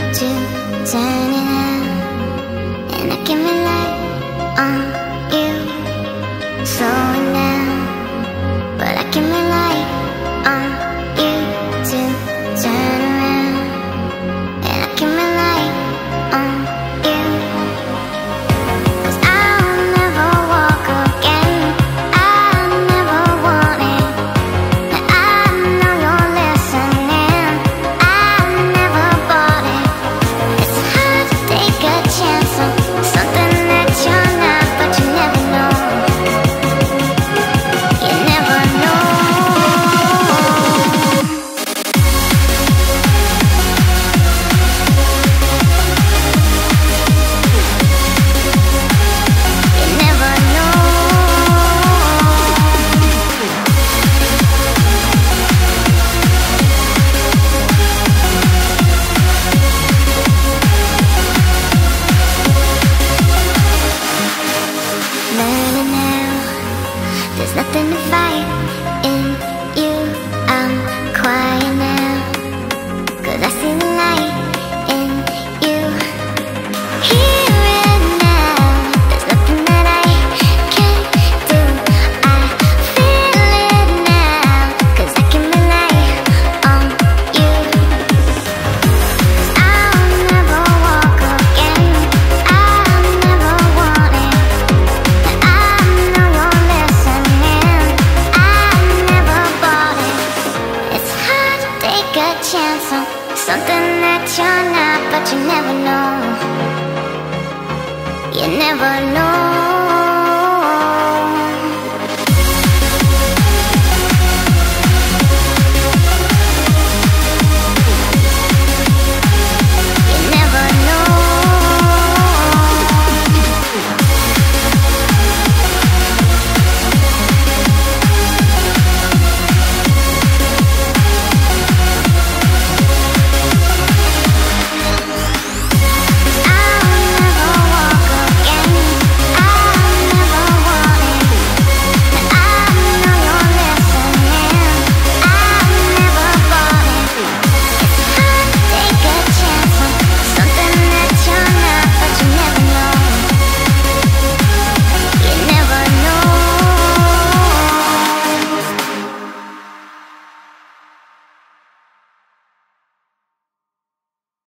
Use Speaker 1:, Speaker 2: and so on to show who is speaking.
Speaker 1: to turn it out, and I can rely on you slowing down, but I can rely on you to turn around, and I can rely on you, 'cause I'll never walk again, I'll never want it, and I know you're listening, I never bought it. It's hard to take a chance on something that you're not, but you never know, you never know. You never know. Learning now, there's nothing to fight in you. I'm quiet now, 'cause I see the light in you. Here and now, there's nothing that I can't do. I feel it now, 'cause I can rely on you. I'll never walk again, I'll never want it, and I know you're listening, I never bought it. It's hard to take a chance on something that you're not, but you never know, you never know.